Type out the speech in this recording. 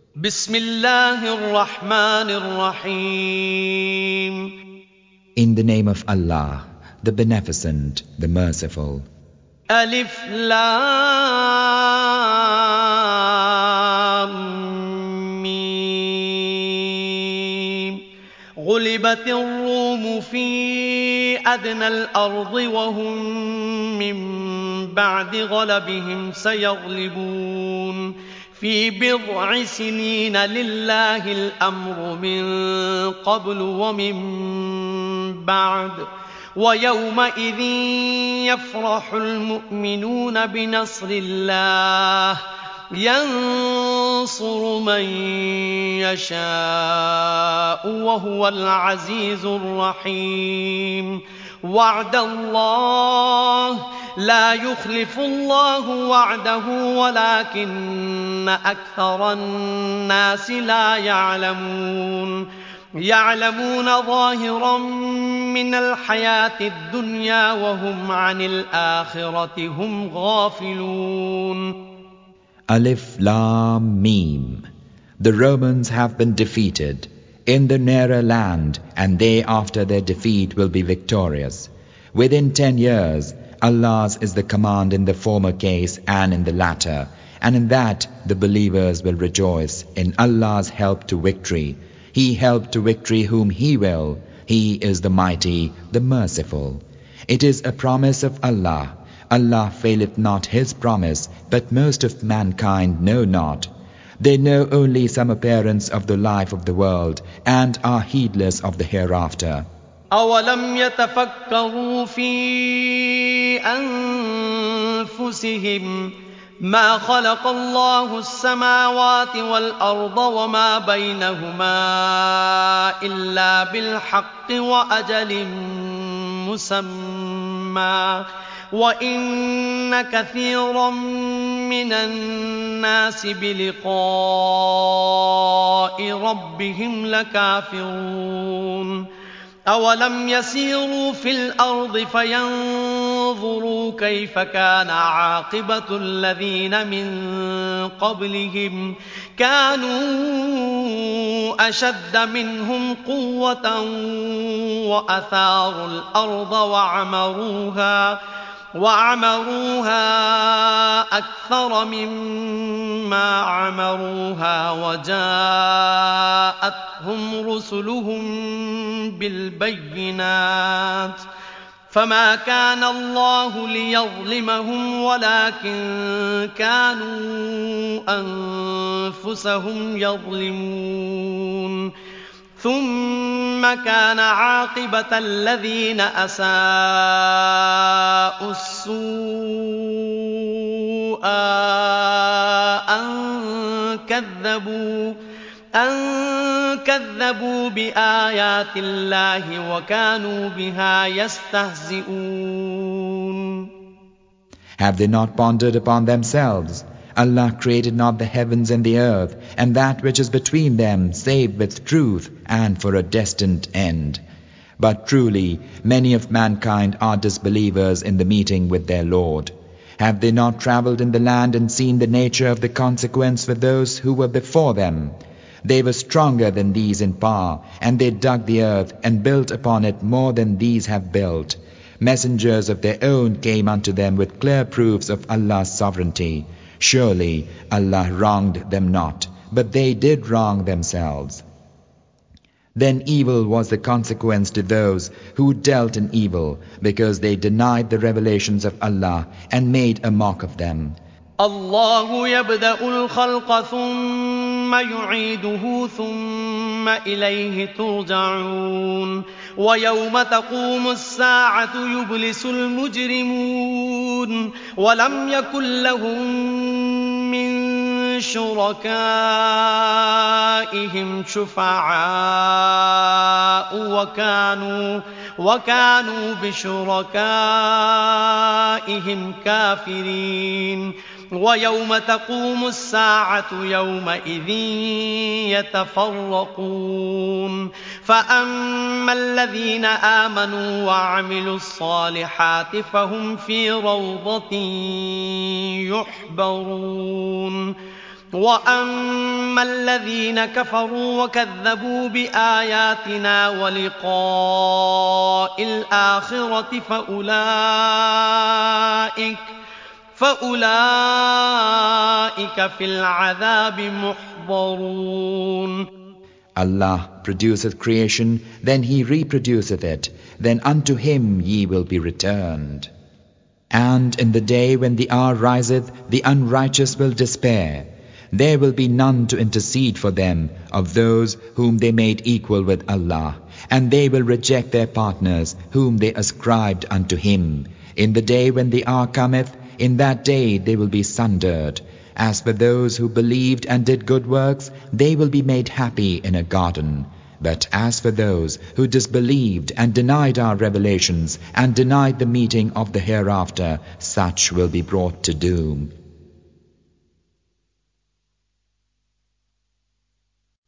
بسم الله الرحمن الرحيم. In the name of Allah, the Beneficent, the Merciful. ألف لام ميم. غلبت الروم في أدنى الأرض وهم من بعد غلبهم سيغلبون في بضع سنين لله الأمر من قبل ومن بعد ويومئذ يفرح المؤمنون بنصر الله ينصر من يشاء وهو العزيز الرحيم. وعد الله لا يخلف الله وعده ولكن أكثر الناس لا يعلمون ظاهرا من الحياة الدنيا وهم عن الآخرة هم غافلون. Alif Lam Mim. The Romans have been defeated in the nearer land, and they after their defeat will be victorious. Within 10 years, Allah's is the command in the former case and in the latter, and in that the believers will rejoice in Allah's help to victory. He helped to victory whom He will. He is the Mighty, the Merciful. It is a promise of Allah. Allah faileth not His promise, but most of mankind know not. They know only some appearance of the life of the world, and are heedless of the hereafter. أَوَلَمْ يَتَفَكَّرُوا فِي أَنفُسِهِمْ مَا خَلَقَ اللَّهُ السَّمَاوَاتِ وَالْأَرْضَ وَمَا بَيْنَهُمَا إِلَّا بِالْحَقِّ وَأَجَلٍ مُّسَمًّى وَإِنَّ كَثِيرًا مِّنَ النَّاسِ بِلِقَاءِ رَبِّهِمْ لَكَافِرُونَ. أَوَلَمْ يَسِيرُوا فِي الْأَرْضِ فَيَنظُرُوا كَيْفَ كَانَ عَاقِبَةُ الَّذِينَ مِن قَبْلِهِمْ كَانُوا أَشَدَّ مِنْهُمْ قُوَّةً وَأَثَارُوا الْأَرْضَ وَعَمَرُوهَا أَكْثَرَ مِمَّا عَمَرُوهَا وَجَاءَتْهُمْ رُسُلُهُم بِالْبَيِّنَاتِ فَمَا كَانَ اللَّهُ لِيَظْلِمَهُمْ وَلَكِن كَانُوا أَنفُسَهُمْ يَظْلِمُونَ. ثُمَّ كَانَ عَاقِبَةَ الَّذِينَ أَسَاءُوا السُّوءَ أَن كَذَّبُوا بِآيَاتِ اللَّهِ وَكَانُوا بِهَا يَسْتَهْزِئُونَ. Have they not pondered upon themselves? Allah created not the heavens and the earth, and that which is between them, save with truth and for a destined end. But truly, many of mankind are disbelievers in the meeting with their Lord. Have they not travelled in the land and seen the nature of the consequence for those who were before them? They were stronger than these in power, and they dug the earth and built upon it more than these have built. Messengers of their own came unto them with clear proofs of Allah's sovereignty. Surely Allah wronged them not, but they did wrong themselves. Then evil was the consequence to those who dealt in evil, because they denied the revelations of Allah and made a mock of them. الله يبدأ الخلق ثم يعيده ثم إليه ترجعون. ويوم تقوم الساعة يبلس المجرمون ولم يكن لهم من شركائهم شفعاء وكانوا بشركائهم كافرين. ويوم تقوم الساعة يومئذ يتفرقون. فأما الذين آمنوا وعملوا الصالحات فهم في روضة يحبرون. وأما الذين كفروا وكذبوا بآياتنا ولقاء الآخرة فأولئك في العذاب محضرون. Allah produceth creation, then He reproduceth it, then unto Him ye will be returned. And in the day when the hour riseth, the unrighteous will despair. There will be none to intercede for them of those whom they made equal with Allah, and they will reject their partners whom they ascribed unto Him. In the day when the hour cometh, in that day they will be sundered. As for those who believed and did good works, they will be made happy in a garden. But as for those who disbelieved and denied our revelations and denied the meeting of the hereafter, such will be brought to doom.